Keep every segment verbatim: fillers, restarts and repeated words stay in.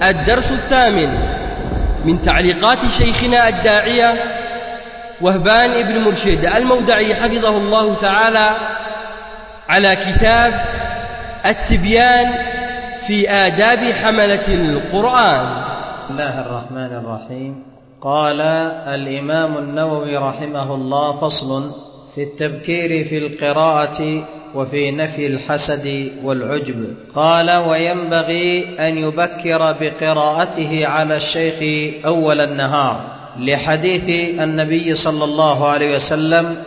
الدرس الثامن من تعليقات شيخنا الداعية وهبان ابن مرشد المودعي حفظه الله تعالى على كتاب التبيان في آداب حملة القرآن. بسم الله الرحمن الرحيم. قال الإمام النووي رحمه الله: فصل في التبكير في القراءة وفي نفي الحسد والعجب. قال: وينبغي أن يبكر بقراءته على الشيخ أول النهار، لحديث النبي صلى الله عليه وسلم: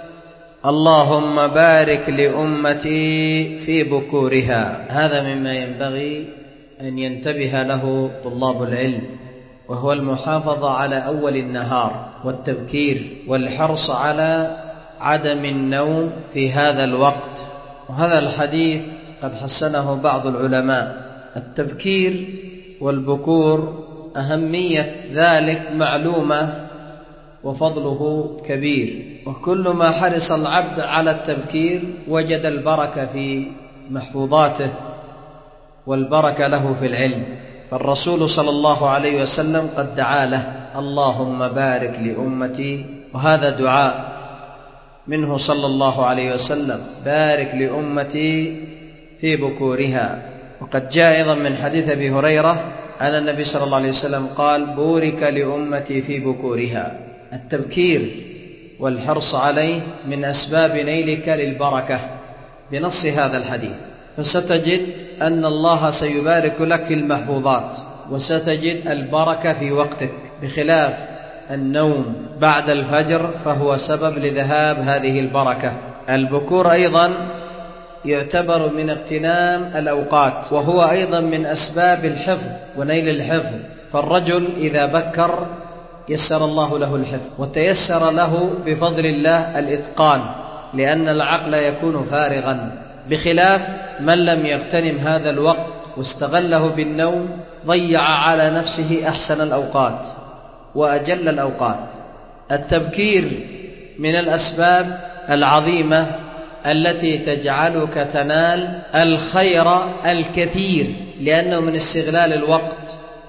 اللهم بارك لأمتي في بكورها. هذا مما ينبغي أن ينتبه له طلاب العلم، وهو المحافظة على أول النهار والتبكير والحرص على عدم النوم في هذا الوقت. وهذا الحديث قد حسنه بعض العلماء. التبكير والبكور أهمية ذلك معلومة وفضله كبير، وكل ما حرص العبد على التبكير وجد البركة في محفوظاته والبركة له في العلم. فالرسول صلى الله عليه وسلم قد دعا له: اللهم بارك لأمتي، وهذا دعاء منه صلى الله عليه وسلم: بارك لأمتي في بكورها. وقد جاء أيضا من حديث أبي هريرة أن النبي صلى الله عليه وسلم قال: بورك لأمتي في بكورها. التبكير والحرص عليه من أسباب نيلك للبركة بنص هذا الحديث. فستجد أن الله سيبارك لك في المحفوظات، وستجد البركة في وقتك، بخلاف النوم بعد الفجر فهو سبب لذهاب هذه البركة. البكور أيضا يعتبر من اغتنام الأوقات، وهو أيضا من أسباب الحفظ ونيل الحفظ. فالرجل إذا بكر يسر الله له الحفظ، وتيسر له بفضل الله الإتقان، لأن العقل يكون فارغا، بخلاف من لم يغتنم هذا الوقت واستغله بالنوم، ضيع على نفسه أحسن الأوقات وأجل الأوقات. التبكير من الأسباب العظيمة التي تجعلك تنال الخير الكثير، لأنه من استغلال الوقت.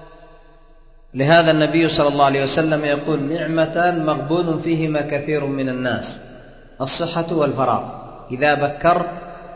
لهذا النبي صلى الله عليه وسلم يقول: نعمتان مغبون فيهما كثير من الناس: الصحة والفراغ. إذا بكرت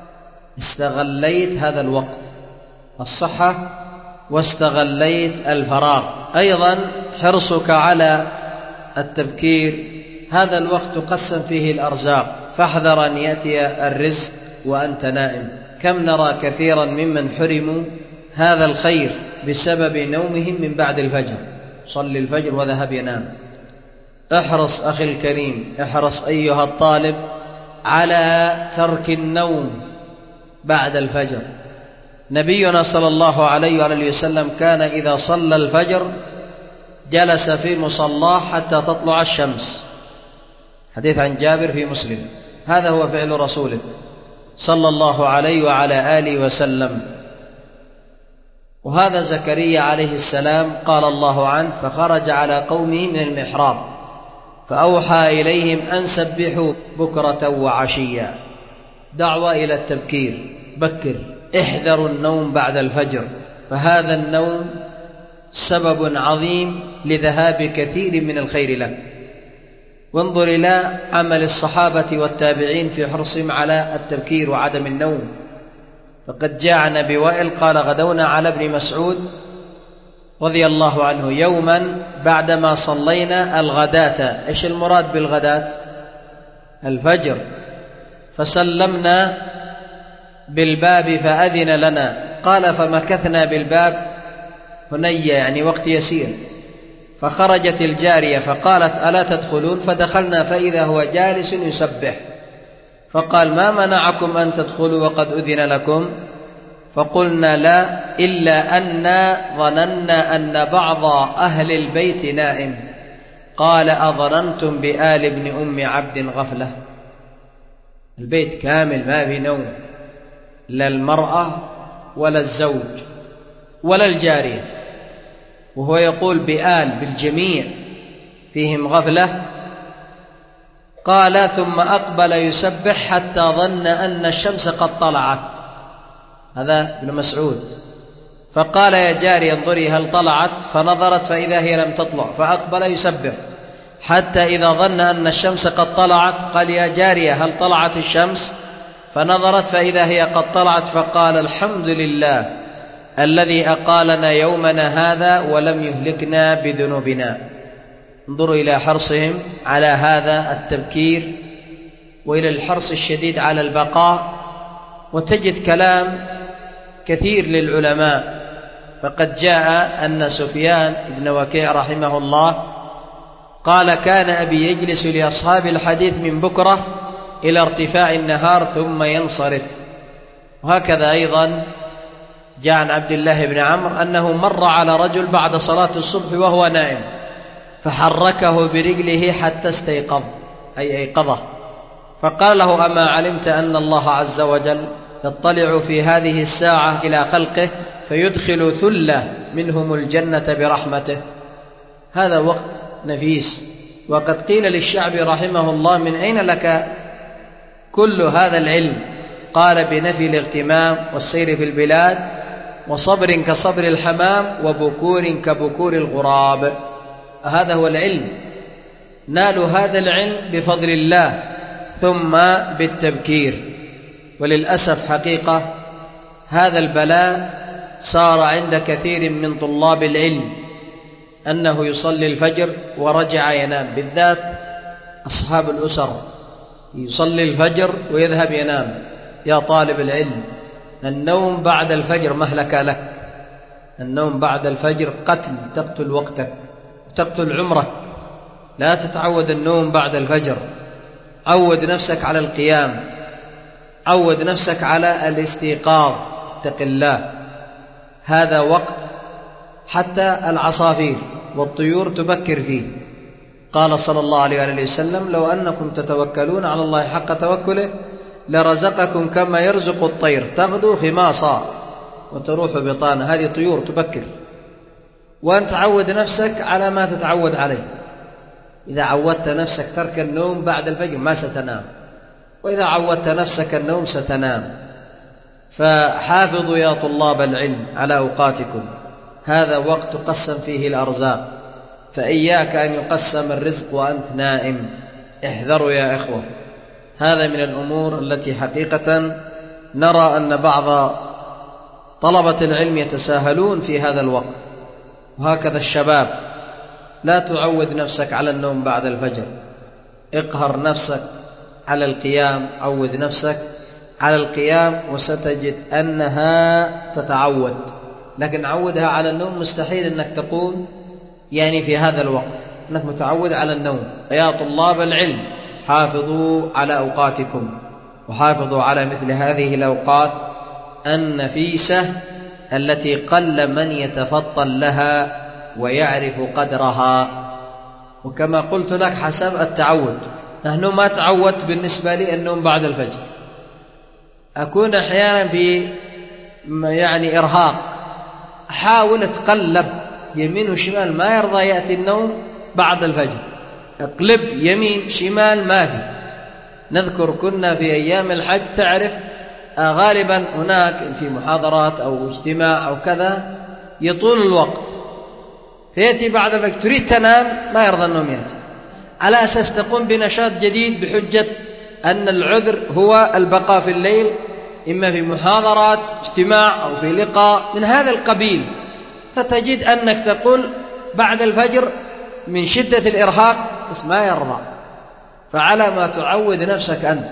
استغليت هذا الوقت، الصحة، واستغليت الفراغ. أيضا حرصك على التبكير، هذا الوقت تقسم فيه الأرزاق، فاحذر أن يأتي الرزق وأنت نائم. كم نرى كثيرا ممن حرموا هذا الخير بسبب نومهم من بعد الفجر، صلي الفجر وذهب ينام. احرص أخي الكريم، احرص أيها الطالب على ترك النوم بعد الفجر. نبينا صلى الله عليه وآله وسلم كان إذا صلى الفجر جلس في مصلاه حتى تطلع الشمس، حديث عن جابر في مسلم. هذا هو فعل رسوله صلى الله عليه وعلى آله وسلم. وهذا زكريا عليه السلام قال الله عنه: فخرج على قومه من المحراب فأوحى إليهم أن سبحوا بكرة وعشيا. دعوة إلى التبكير، بكر، احذروا النوم بعد الفجر، فهذا النوم سبب عظيم لذهاب كثير من الخير لك. وانظر إلى عمل الصحابة والتابعين في حرصهم على التبكير وعدم النوم. فقد جاء عن أبي وائل قال: غدونا على ابن مسعود رضي الله عنه يوما بعدما صلينا الغداة. إيش المراد بالغداة؟ الفجر. فسلمنا بالباب فأذن لنا، قال: فمكثنا بالباب هنية، يعني وقت يسير، فخرجت الجارية فقالت: ألا تدخلون؟ فدخلنا فإذا هو جالس يسبح، فقال: ما منعكم أن تدخلوا وقد أذن لكم؟ فقلنا: لا، إلا أننا ظننا أن بعض أهل البيت نائم. قال: أظننتم بآل ابن أم عبد غفلة؟ البيت كامل ما في نوم، لا المرأة ولا الزوج ولا الجارية، وهو يقول بآل بالجميع فيهم غفلة. قال: ثم أقبل يسبح حتى ظن أن الشمس قد طلعت. هذا ابن مسعود. فقال يا جاري انظري هل طلعت؟ فنظرت فإذا هي لم تطلع، فأقبل يسبح حتى إذا ظن أن الشمس قد طلعت قال يا جارية هل طلعت الشمس؟ فنظرت فإذا هي قد طلعت، فقال الحمد لله الذي أقالنا يومنا هذا ولم يهلكنا بذنوبنا. انظروا إلى حرصهم على هذا التبكير وإلى الحرص الشديد على البقاء. وتجد كلام كثير للعلماء، فقد جاء أن سفيان بن وكيع رحمه الله قال كان أبي يجلس لأصحاب الحديث من بكرة إلى ارتفاع النهار ثم ينصرف. وهكذا أيضا جاء عن عبد الله بن عمرو أنه مر على رجل بعد صلاة الصبح وهو نائم فحركه برجله حتى استيقظ، أي أيقظه، فقال له أما علمت أن الله عز وجل يطلع في هذه الساعة إلى خلقه فيدخل ثلة منهم الجنة برحمته؟ هذا وقت نفيس. وقد قيل للشعبي رحمه الله من أين لك كل هذا العلم؟ قال بنفي الاغتمام والسير في البلاد وصبر كصبر الحمام وبكور كبكور الغراب. هذا هو العلم، نالوا هذا العلم بفضل الله ثم بالتبكير. وللأسف حقيقة هذا البلاء صار عند كثير من طلاب العلم أنه يصلي الفجر ورجع ينام، بالذات أصحاب الأسر يصلي الفجر ويذهب ينام. يا طالب العلم، النوم بعد الفجر مهلكة لك، النوم بعد الفجر قتل، تقتل وقتك وتقتل عمرك. لا تتعود النوم بعد الفجر، عود نفسك على القيام، عود نفسك على الاستيقاظ، اتق الله. هذا وقت حتى العصافير والطيور تبكر فيه. قال صلى الله عليه وآله وسلم لو أنكم تتوكلون على الله حق توكله لرزقكم كما يرزق الطير تغدو خماصا وتروح بطانا. هذه طيور تبكر، وأن تعود نفسك على ما تتعود عليه. إذا عودت نفسك ترك النوم بعد الفجر ما ستنام، وإذا عودت نفسك النوم ستنام. فحافظوا يا طلاب العلم على أوقاتكم، هذا وقت تقسم فيه الأرزاق، فإياك أن يقسم الرزق وأنت نائم. احذروا يا إخوة، هذا من الأمور التي حقيقة نرى أن بعض طلبة العلم يتساهلون في هذا الوقت. وهكذا الشباب، لا تعود نفسك على النوم بعد الفجر، اقهر نفسك على القيام، عود نفسك على القيام وستجد أنها تتعود. لكن عودها على النوم مستحيل أنك تقوم يعني في هذا الوقت، أنك متعود على النوم. يا طلاب العلم حافظوا على أوقاتكم، وحافظوا على مثل هذه الأوقات النفيسة التي قل من يتفطن لها ويعرف قدرها. وكما قلت لك حسب التعود، نحن ما تعودت بالنسبة لي النوم بعد الفجر، أكون أحيانا في يعني إرهاق، أحاول أتقلب يمين وشمال، ما يرضى يأتي النوم بعد الفجر، أقلب يمين شمال ما في. نذكر كنا في أيام الحج تعرف غالبا هناك في محاضرات أو اجتماع أو كذا يطول الوقت، فيأتي بعد الفجر تريد تنام ما يرضى النوم يأتي، على أساس تقوم بنشاط جديد بحجة أن العذر هو البقاء في الليل، إما في محاضرات اجتماع أو في لقاء من هذا القبيل. فتجد أنك تقول بعد الفجر من شدة الإرهاق بس ما يرضى. فعلى ما تعود نفسك أنت.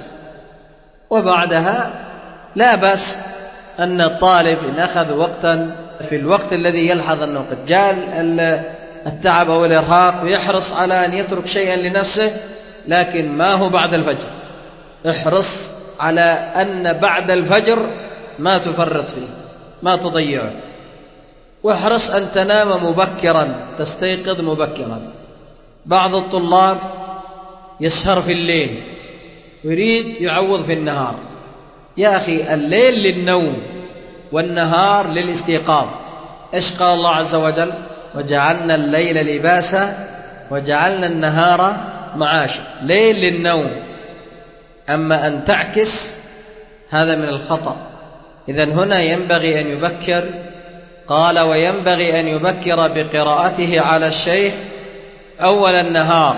وبعدها لا بأس أن الطالب إن أخذ وقتا في الوقت الذي يلحظ أنه قد جاء التعب والإرهاق ويحرص على أن يترك شيئا لنفسه، لكن ما هو بعد الفجر. احرص على أن بعد الفجر ما تفرط فيه، ما تضيعه. واحرص أن تنام مبكرا، تستيقظ مبكرا. بعض الطلاب يسهر في الليل يريد يعوض في النهار. يا أخي الليل للنوم والنهار للاستيقاظ. إيش قال الله عز وجل؟ وجعلنا الليل لباسا وجعلنا النهار معاشا. ليل للنوم، أما أن تعكس هذا من الخطأ. إذن هنا ينبغي أن يبكر قال: وينبغي أن يبكر بقراءته على الشيخ أول النهار.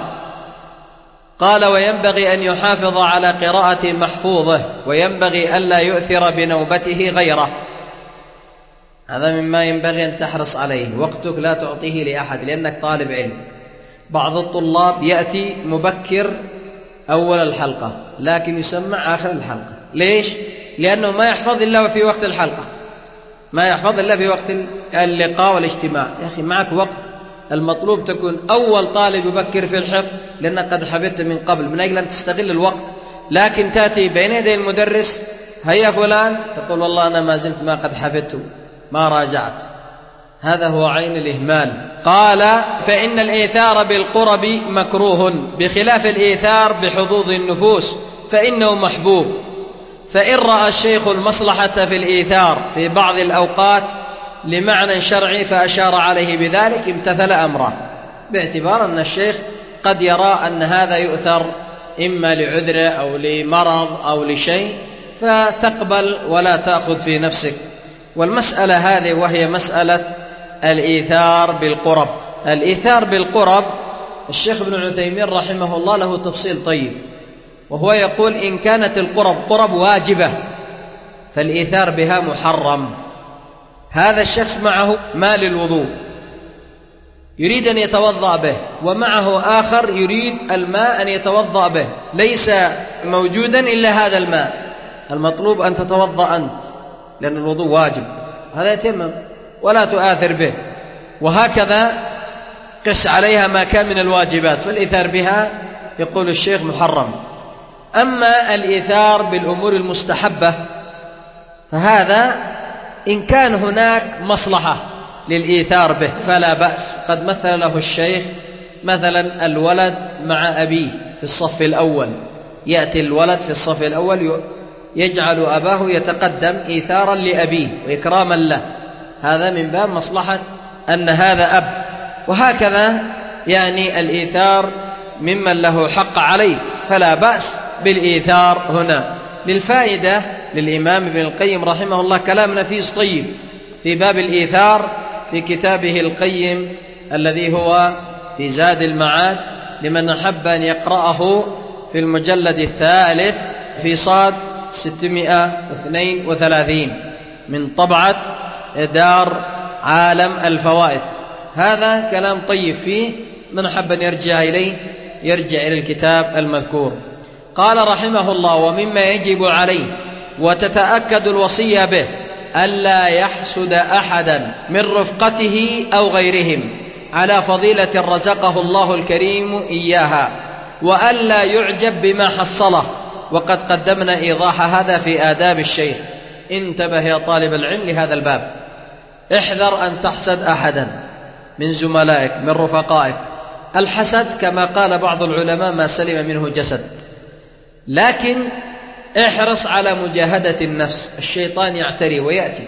قال: وينبغي أن يحافظ على قراءة محفوظه، وينبغي ألا يؤثر بنوبته غيره. هذا مما ينبغي أن تحرص عليه، وقتك لا تعطيه لأحد لأنك طالب علم. بعض الطلاب يأتي مبكر أول الحلقة لكن يسمع آخر الحلقة. ليش؟ لأنه ما يحفظ إلا في وقت الحلقة، ما يحفظ إلا في وقت اللقاء والاجتماع. يا أخي معك وقت، المطلوب تكون أول طالب يبكر في الحفظ لأنك قد حفظت من قبل، من أجل أن تستغل الوقت. لكن تأتي بين يدي المدرس: هيا فلان، تقول: والله أنا ما زلت ما قد حفظت، ما راجعت. هذا هو عين الإهمال. قال: فإن الإيثار بالقرب مكروه، بخلاف الإيثار بحظوظ النفوس فإنه محبوب. فإن رأى الشيخ المصلحة في الإيثار في بعض الأوقات لمعنى شرعي فأشار عليه بذلك امتثل أمره، باعتبار أن الشيخ قد يرى أن هذا يؤثر إما لعذر أو لمرض أو لشيء، فتقبل ولا تأخذ في نفسك. والمسألة هذه وهي مسألة الإيثار بالقرب. الإيثار بالقرب الشيخ ابن عثيمين رحمه الله له تفصيل طيب، وهو يقول: إن كانت القرب قرب واجبة فالإيثار بها محرم. هذا الشخص معه ماء للوضوء يريد أن يتوضأ به، ومعه آخر يريد الماء أن يتوضأ به، ليس موجودا إلا هذا الماء، المطلوب أن تتوضأ أنت لأن الوضوء واجب، هذا يتمم ولا تؤثر به. وهكذا قس عليها ما كان من الواجبات، فالإيثار بها يقول الشيخ محرم. أما الإيثار بالأمور المستحبة فهذا إن كان هناك مصلحة للإيثار به فلا بأس. قد مثل له الشيخ مثلا الولد مع أبيه في الصف الأول، يأتي الولد في الصف الأول يجعل أباه يتقدم إيثارا لأبيه وإكراما له، هذا من باب مصلحة أن هذا أب. وهكذا يعني الإيثار ممن له حق عليه فلا بأس بالإيثار هنا. للفائدة للإمام ابن القيم رحمه الله كلام نفيس طيب في باب الإيثار في كتابه القيم الذي هو في زاد المعاد، لمن أحب أن يقرأه في المجلد الثالث في صاد ستمائة واثنين وثلاثين من طبعة دار عالم الفوائد. هذا كلام طيب فيه، من أحب أن يرجع إليه يرجع إلى الكتاب المذكور. قال رحمه الله: ومما يجب عليه وتتأكد الوصية به ألا يحسد أحدا من رفقته أو غيرهم على فضيلة رزقه الله الكريم إياها، وألا يعجب بما حصله، وقد قدمنا إيضاح هذا في آداب الشيخ. انتبه يا طالب العلم لهذا الباب، احذر أن تحسد أحدا من زملائك من رفقائك. الحسد كما قال بعض العلماء ما سلم منه جسد، لكن احرص على مجاهدة النفس. الشيطان يعتري ويأتي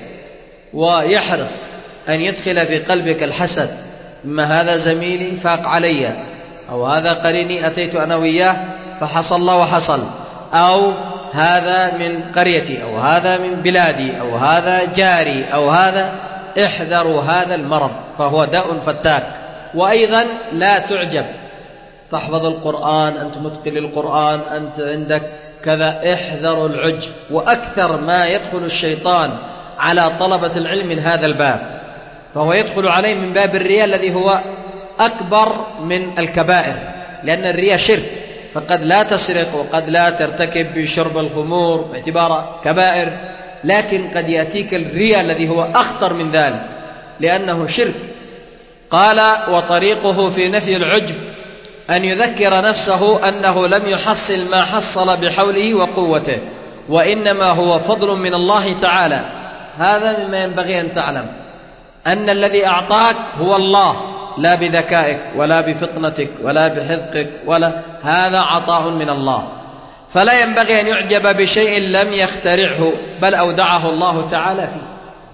ويحرص أن يدخل في قلبك الحسد، إما هذا زميلي فاق علي، أو هذا قريني أتيت أنا وياه فحصل الله وحصل، أو هذا من قريتي، أو هذا من بلادي، أو هذا جاري، أو هذا. احذروا هذا المرض فهو داء فتاك. وأيضا لا تعجب، تحفظ القرآن، أنت متقن للقرآن، أنت عندك كذا، احذروا العجب. وأكثر ما يدخل الشيطان على طلبة العلم من هذا الباب، فهو يدخل عليه من باب الرياء الذي هو أكبر من الكبائر، لأن الرياء شرك، فقد لا تسرق وقد لا ترتكب بشرب الخمور باعتبار كبائر، لكن قد يأتيك الرياء الذي هو أخطر من ذلك لأنه شرك. قال: وطريقه في نفي العجب أن يذكر نفسه أنه لم يحصل ما حصل بحوله وقوته، وإنما هو فضل من الله تعالى. هذا مما ينبغي أن تعلم، أن الذي أعطاك هو الله، لا بذكائك ولا بفطنتك ولا بحذقك، ولا، هذا عطاء من الله، فلا ينبغي أن يعجب بشيء لم يخترعه بل أودعه الله تعالى فيه.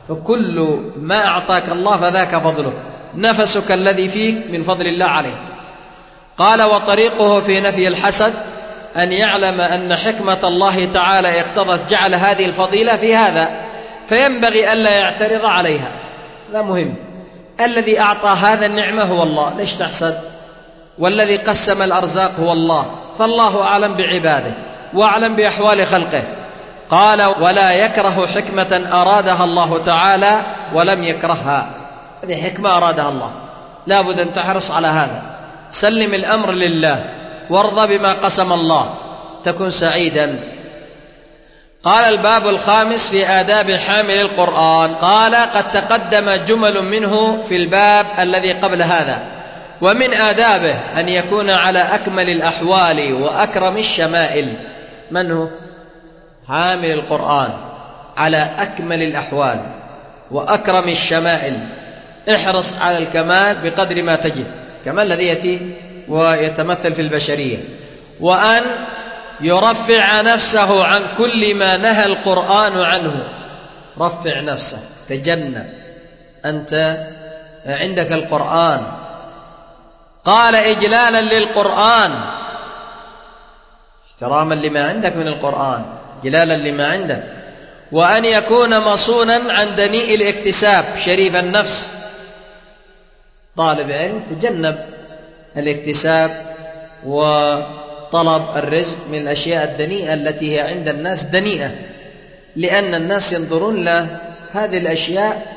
فكل ما أعطاك الله فذاك فضله، نفسك الذي فيك من فضل الله عليك. قال: وطريقه في نفي الحسد أن يعلم أن حكمة الله تعالى اقتضت جعل هذه الفضيلة في هذا، فينبغي ألا يعترض عليها. لا مهم. الذي أعطى هذا النعمة هو الله، ليش تحسد؟ والذي قسم الأرزاق هو الله، فالله أعلم بعباده وأعلم بأحوال خلقه. قال ولا يكره حكمة أرادها الله تعالى ولم يكرهها. هذه حكمة أرادها الله، لا بد أن تحرص على هذا. سلم الأمر لله وارضى بما قسم الله تكون سعيدا. قال الباب الخامس في آداب حامل القرآن. قال قد تقدم جمل منه في الباب الذي قبل هذا. ومن آدابه أن يكون على أكمل الأحوال وأكرم الشمائل. من هو حامل القرآن؟ على أكمل الأحوال وأكرم الشمائل. احرص على الكمال بقدر ما تجد، كمال الذي يأتي ويتمثل في البشرية، وأن يرفع نفسه عن كل ما نهى القرآن عنه. رفع نفسه، تجنب، أنت عندك القرآن. قال إجلالا للقرآن، احتراما لما عندك من القرآن، جلالا لما عندك. وأن يكون مصونا عن دنيء الاكتساب، شريف النفس. طالب علم تجنب الاكتساب وطلب الرزق من الأشياء الدنيئة التي هي عند الناس دنيئة، لأن الناس ينظرون لهذه الأشياء،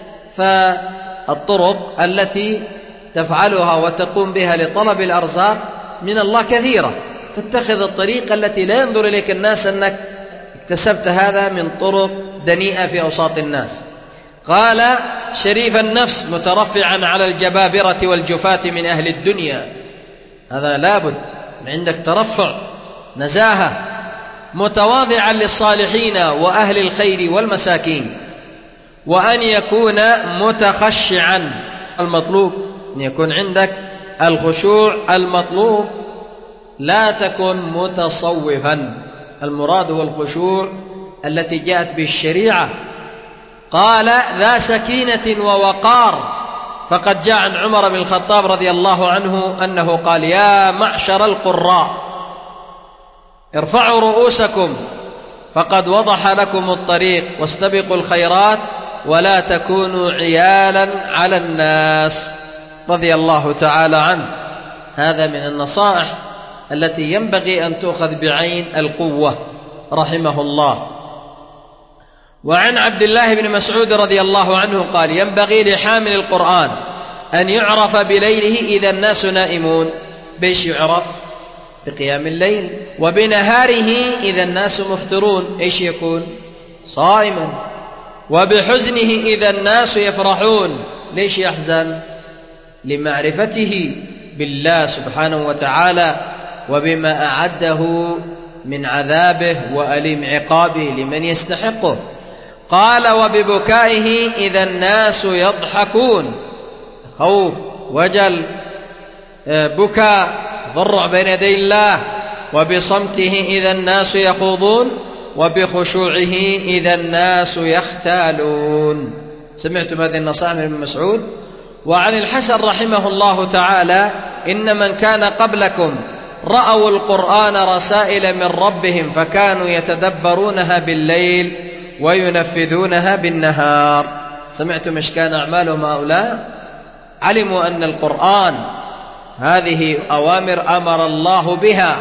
فالطرق التي تفعلها وتقوم بها لطلب الأرزاق من الله كثيرة، فاتخذ الطريقة التي لا ينظر إليك الناس أنك اكتسبت هذا من طرق دنيئة في أوساط الناس. قال شريف النفس، مترفعا على الجبابرة والجفاة من أهل الدنيا. هذا لابد عندك ترفع، نزاهة، متواضعا للصالحين وأهل الخير والمساكين. وأن يكون متخشعا، المطلوب أن يكون عندك الخشوع المطلوب، لا تكن متصوفا. المراد هو الخشوع التي جاءت بالشريعة. قال ذا سكينة ووقار، فقد جاء عن عمر بن الخطاب رضي الله عنه أنه قال يا معشر القراء ارفعوا رؤوسكم فقد وضح لكم الطريق، واستبقوا الخيرات ولا تكونوا عيالا على الناس، رضي الله تعالى عنه. هذا من النصائح التي ينبغي أن تؤخذ بعين القوة، رحمه الله. وعن عبد الله بن مسعود رضي الله عنه قال ينبغي لحامل القرآن أن يعرف بليله إذا الناس نائمون. بيش يعرف؟ بقيام الليل. وبنهاره إذا الناس مفطرون، إيش يكون؟ صائما. وبحزنه إذا الناس يفرحون، ليش يحزن؟ لمعرفته بالله سبحانه وتعالى وبما أعده من عذابه وأليم عقابه لمن يستحقه. قال وببكائه إذا الناس يضحكون، خوف، وجل، بكاء، ضرع بين يدي الله. وبصمته إذا الناس يخوضون، وبخشوعه إذا الناس يختالون. سمعتم هذه النصائح من مسعود. وعن الحسن رحمه الله تعالى إن من كان قبلكم رأوا القرآن رسائل من ربهم فكانوا يتدبرونها بالليل وينفذونها بالنهار. سمعتم ايش كان أعمالهم هؤلاء؟ علموا أن القرآن هذه أوامر أمر الله بها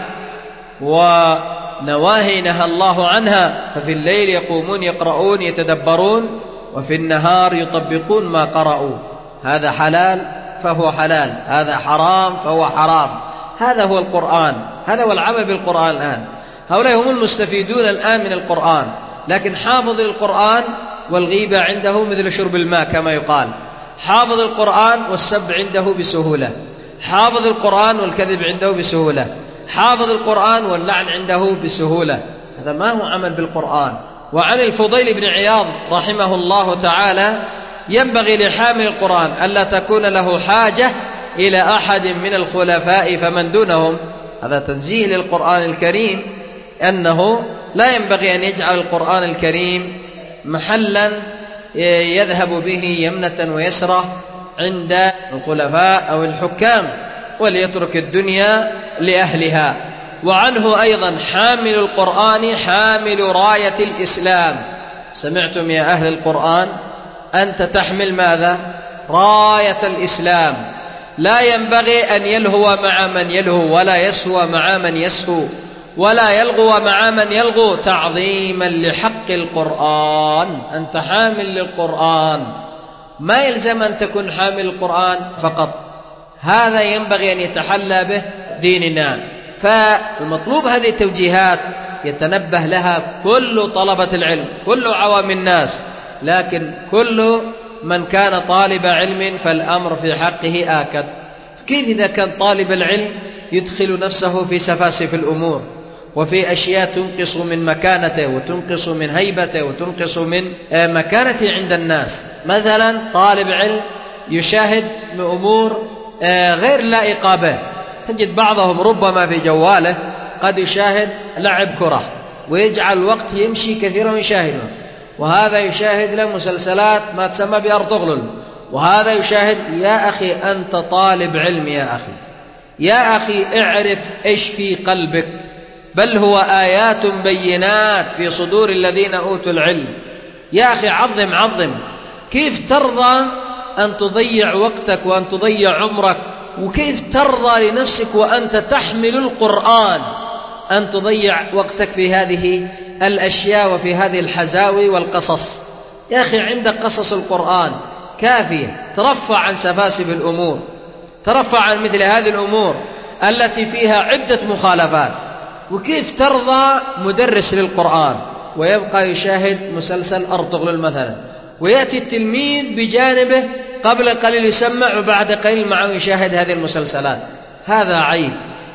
ونواهي نهى الله عنها، ففي الليل يقومون يقرؤون يتدبرون، وفي النهار يطبقون ما قرأوا. هذا حلال فهو حلال، هذا حرام فهو حرام. هذا هو القرآن، هذا هو العمل بالقرآن الآن. هؤلاء هم المستفيدون الآن من القرآن. لكن حافظ القرآن والغيبة عنده مثل شرب الماء كما يقال. حافظ القرآن والسب عنده بسهولة، حافظ القرآن والكذب عنده بسهولة، حافظ القرآن واللعن عنده بسهولة. هذا ما هو عمل بالقرآن. وعن الفضيل بن عياض رحمه الله تعالى ينبغي لحامل القرآن ألا تكون له حاجة إلى أحد من الخلفاء فمن دونهم. هذا تنزيه للقرآن الكريم، أنه لا ينبغي أن يجعل القرآن الكريم محلا يذهب به يمنة ويسرة عند الخلفاء أو الحكام، وليترك الدنيا لأهلها. وعنه أيضا حامل القرآن حامل راية الإسلام. سمعتم يا أهل القرآن؟ أنت تحمل ماذا؟ راية الإسلام، لا ينبغي أن يلهو مع من يلهو، ولا يسهو مع من يسهو، ولا يلغو مع من يلغو، تعظيما لحق القرآن. أنت حامل للقرآن، ما يلزم أن تكون حامل القرآن فقط، هذا ينبغي أن يتحلى به ديننا. فالمطلوب هذه التوجيهات يتنبه لها كل طلبة العلم، كل عوام الناس، لكن كل من كان طالب علم فالأمر في حقه آكد. كيف إذا كان طالب العلم يدخل نفسه في سفاسف الأمور وفي أشياء تنقص من مكانته وتنقص من هيبته وتنقص من مكانته عند الناس؟ مثلا طالب علم يشاهد أمور غير لائقة به، تجد بعضهم ربما في جواله قد يشاهد لعب كرة ويجعل الوقت يمشي كثيرا ويشاهده، وهذا يشاهد له مسلسلات ما تسمى بأرطغرل، وهذا يشاهد. يا أخي أنت طالب علم، يا أخي يا أخي اعرف إيش في قلبك، بل هو آيات بينات في صدور الذين أوتوا العلم. يا أخي عظم عظم، كيف ترضى أن تضيع وقتك وأن تضيع عمرك، وكيف ترضى لنفسك وأنت تحمل القرآن أن تضيع وقتك في هذه الأشياء وفي هذه الحزاوي والقصص؟ يا أخي عندك قصص القرآن كافية، ترفع عن سفاسف الأمور، ترفع عن مثل هذه الأمور التي فيها عدة مخالفات. وكيف ترضى مدرس للقرآن ويبقى يشاهد مسلسل أرطغرل مثلا، ويأتي التلميذ بجانبه قبل قليل يسمع وبعد قليل معه يشاهد هذه المسلسلات؟ هذا عيب.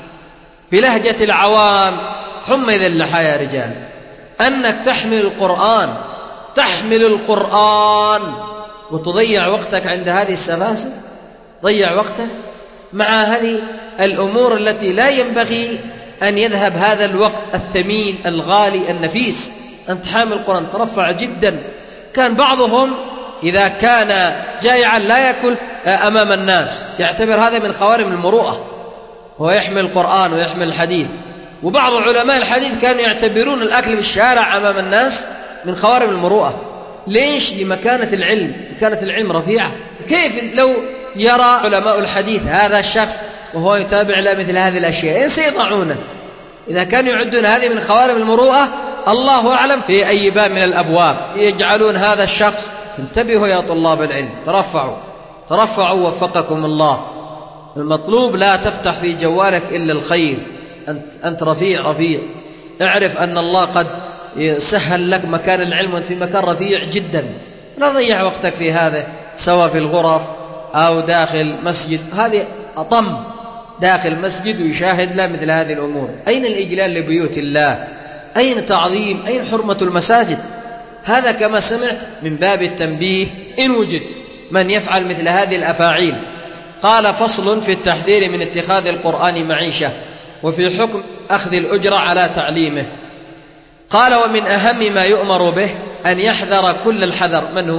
بلهجة العوام حمد اللحى يا رجال، أنك تحمل القرآن تحمل القرآن وتضيع وقتك عند هذه السفاسف، ضيع وقتك مع هذه الأمور التي لا ينبغي أن يذهب هذا الوقت الثمين الغالي النفيس. أنت حامل القرآن ترفع جدا. كان بعضهم إذا كان جائعا لا يأكل أمام الناس، يعتبر هذا من خوارم المروءة، هو يحمل القرآن ويحمل الحديث. وبعض علماء الحديث كانوا يعتبرون الأكل في الشارع أمام الناس من خوارم المروءة. ليش؟ لمكانة العلم، مكانة العلم رفيعة. كيف لو يرى علماء الحديث هذا الشخص وهو يتابع له مثل هذه الأشياء، إن سيضعونه؟ إذا كانوا يعدون هذه من خوارم المروءة، الله أعلم في أي باب من الأبواب يجعلون هذا الشخص. انتبهوا يا طلاب العلم، ترفعوا ترفعوا وفقكم الله. المطلوب لا تفتح في جوالك إلا الخير، أنت, أنت رفيع رفيع. اعرف أن الله قد سهل لك مكان العلم وأنت في مكان رفيع جدا. لا تضيع وقتك في هذا، سواء في الغرف أو داخل مسجد. هذه أطم، داخل مسجد ويشاهد لا مثل هذه الأمور. أين الإجلال لبيوت الله؟ أين تعظيم؟ أين حرمة المساجد؟ هذا كما سمعت من باب التنبيه إن وجد من يفعل مثل هذه الأفاعيل. قال: فصل في التحذير من اتخاذ القرآن معيشة، وفي حكم أخذ الأجرة على تعليمه. قال: ومن أهم ما يؤمر به أن يحذر كل الحذر منه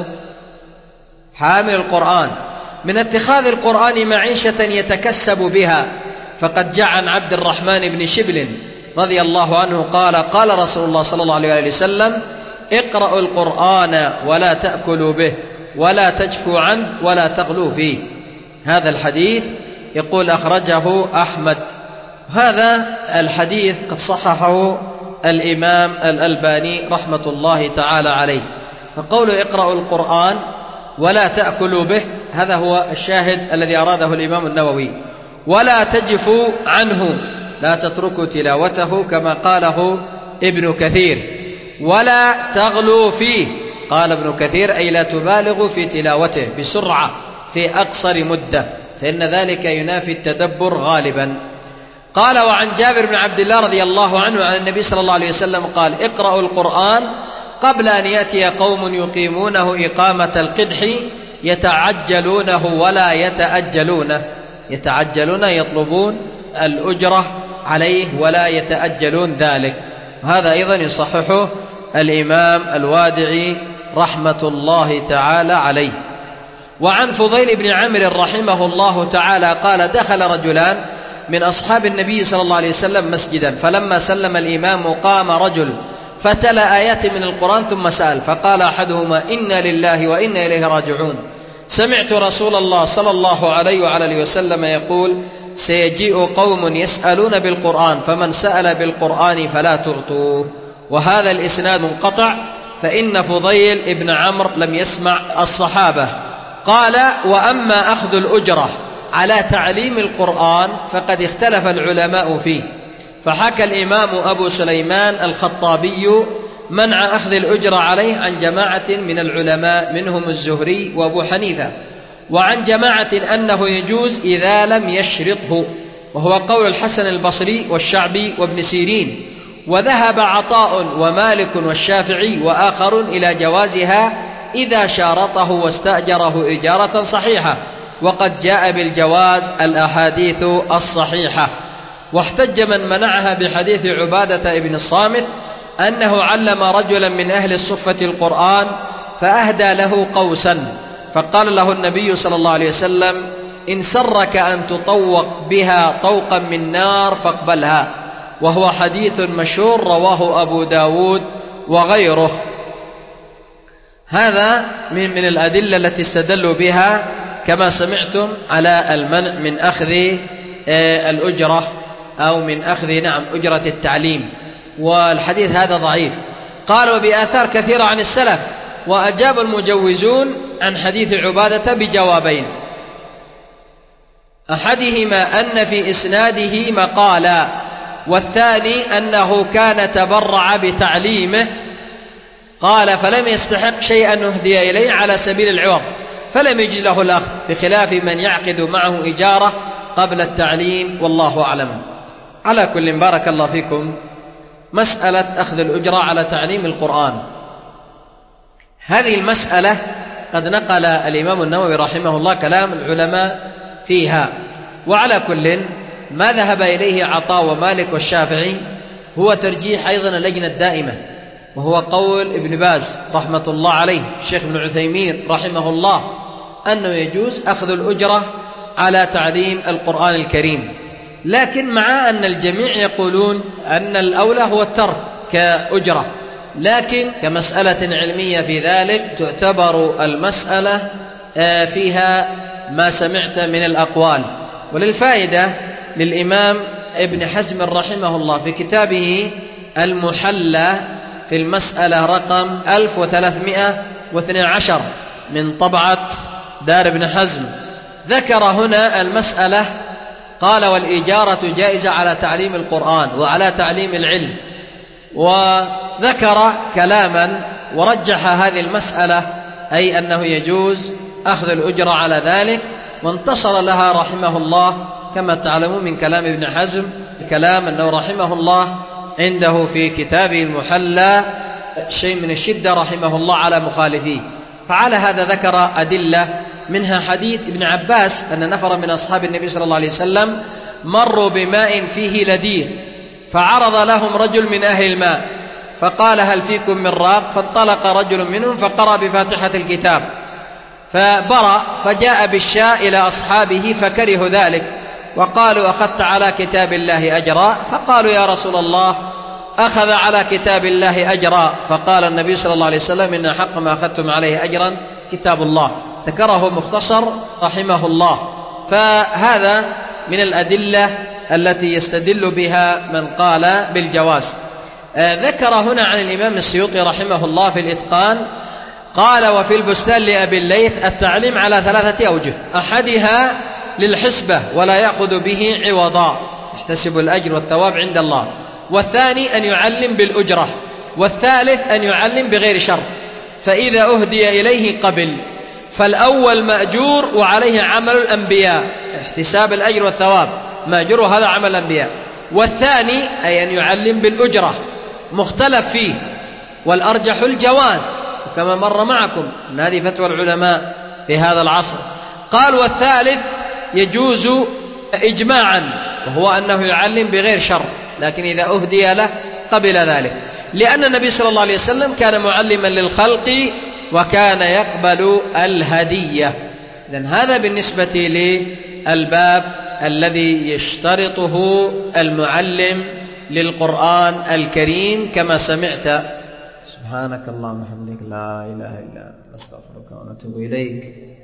حامل القرآن من اتخاذ القرآن معيشة يتكسب بها. فقد جاء عن عبد الرحمن بن شبل رضي الله عنه قال: قال رسول الله صلى الله عليه وسلم: اقرأوا القرآن ولا تأكلوا به ولا تجفوا عنه ولا تغلوا فيه. هذا الحديث يقول أخرجه أحمد. هذا الحديث قد صححه الإمام الألباني رحمة الله تعالى عليه. فقوله اقرأوا القرآن ولا تأكلوا به، هذا هو الشاهد الذي أراده الإمام النووي. ولا تجفوا عنه، لا تتركوا تلاوته كما قاله ابن كثير. ولا تغلوا فيه، قال ابن كثير أي لا تبالغوا في تلاوته بسرعة في أقصر مدة، فإن ذلك ينافي التدبر غالبا. قال: وعن جابر بن عبد الله رضي الله عنه عن النبي صلى الله عليه وسلم قال: اقرأوا القرآن قبل أن يأتي قوم يقيمونه إقامة القدح يتعجلونه ولا يتأجلونه. يتعجلون يطلبون الأجرة عليه ولا يتأجلون ذلك. هذا أيضا يصححه الإمام الوادعي رحمة الله تعالى عليه. وعن فضيل بن عمرو رحمه الله تعالى قال: دخل رجلان من أصحاب النبي صلى الله عليه وسلم مسجدا، فلما سلم الإمام قام رجل فتلا آيات من القرآن ثم سأل، فقال أحدهما: إنا لله وإنا إليه راجعون. سمعت رسول الله صلى الله عليه وعلى آله وسلم يقول: سيجيء قوم يسألون بالقرآن فمن سأل بالقرآن فلا تعطوه. وهذا الإسناد منقطع، فإن فضيل ابن عمرو لم يسمع الصحابة. قال: وأما أخذ الأجرة على تعليم القرآن فقد اختلف العلماء فيه، فحكى الإمام أبو سليمان الخطابي منع أخذ الأجرة عليه عن جماعة من العلماء منهم الزهري وأبو حنيفة، وعن جماعة أنه يجوز إذا لم يشرطه، وهو قول الحسن البصري والشعبي وابن سيرين. وذهب عطاء ومالك والشافعي وآخر إلى جوازها إذا شارطه واستأجره إجارة صحيحة، وقد جاء بالجواز الأحاديث الصحيحة. واحتج من منعها بحديث عبادة بن الصامت أنه علم رجلا من أهل الصفة القرآن فأهدى له قوسا، فقال له النبي صلى الله عليه وسلم: إن سرك أن تطوق بها طوقا من نار فاقبلها. وهو حديث مشهور رواه أبو داود وغيره. هذا من, من الأدلة التي استدلوا بها كما سمعتم على المنع من أخذ الأجرة أو من أخذ نعم أجرة التعليم، والحديث هذا ضعيف. قالوا بآثار كثيرة عن السلف، وأجاب المجوزون عن حديث عبادة بجوابين: أحدهما أن في إسناده مقالا، والثاني أنه كان تبرع بتعليمه، قال فلم يستحق شيئا نهدي إليه على سبيل العوض فلم يجد له الأخذ، بخلاف من يعقد معه إجارة قبل التعليم، والله أعلم. على كل، بارك الله فيكم، مسألة أخذ الأجرة على تعليم القرآن، هذه المسألة قد نقل الإمام النووي رحمه الله كلام العلماء فيها. وعلى كل، ما ذهب إليه عطاء ومالك والشافعي هو ترجيح أيضا اللجنة الدائمة، وهو قول ابن باز رحمة الله عليه، الشيخ ابن عثيمين رحمه الله، أنه يجوز أخذ الأجرة على تعليم القرآن الكريم، لكن مع أن الجميع يقولون أن الأولى هو الترك كأجرة، لكن كمسألة علمية في ذلك تعتبر المسألة فيها ما سمعت من الأقوال. وللفائدة للإمام ابن حزم رحمه الله في كتابه المحلى في المسألة رقم ألف وثلاثمائة واثني عشر من طبعة دار ابن حزم، ذكر هنا المسألة، قال: والإجارة جائزة على تعليم القرآن وعلى تعليم العلم. وذكر كلاما ورجح هذه المسألة، أي أنه يجوز أخذ الأجرة على ذلك، وانتصر لها رحمه الله كما تعلمون من كلام ابن حزم، الكلام أنه رحمه الله عنده في كتابه المحلى شيء من الشدة رحمه الله على مخالفيه. فعلى هذا ذكر أدلة، منها حديث ابن عباس أن نفر من أصحاب النبي صلى الله عليه وسلم مروا بماء فيه لديغ، فعرض لهم رجل من أهل الماء فقال: هل فيكم من راق؟ فانطلق رجل منهم فقرأ بفاتحة الكتاب فبرأ، فجاء بالشاء إلى أصحابه فكرهوا ذلك، وقالوا: أخذت على كتاب الله أجرا؟ فقالوا: يا رسول الله، أخذ على كتاب الله أجرا. فقال النبي صلى الله عليه وسلم: إن حق ما أخذتم عليه أجرا كتاب الله. ذكره مختصر رحمه الله. فهذا من الأدلة التي يستدل بها من قال بالجواز. ذكر هنا عن الإمام السيوطي رحمه الله في الإتقان، قال: وفي البستان لأبي الليث التعليم على ثلاثة أوجه: أحدها للحسبة ولا يأخذ به عوضا، يحتسب الأجر والثواب عند الله، والثاني أن يعلم بالأجرة، والثالث أن يعلم بغير شرط، فإذا أهدي إليه قبل. فالأول مأجور وعليه عمل الأنبياء، احتساب الأجر والثواب مأجور، هذا عمل الأنبياء. والثاني أي أن يعلم بالأجرة، مختلف فيه، والأرجح الجواز كما مر معكم أن هذه فتوى العلماء في هذا العصر. قال: والثالث يجوز إجماعا، وهو أنه يعلم بغير شرط، لكن إذا أهدي له قبل ذلك، لأن النبي صلى الله عليه وسلم كان معلما للخلق وكان يقبل الهدية. إذن هذا بالنسبة للباب الذي يشترطه المعلم للقرآن الكريم كما سمعت. سبحانك اللهم وبحمدك، لا إله إلا أنت، نستغفرك ونتوب إليك.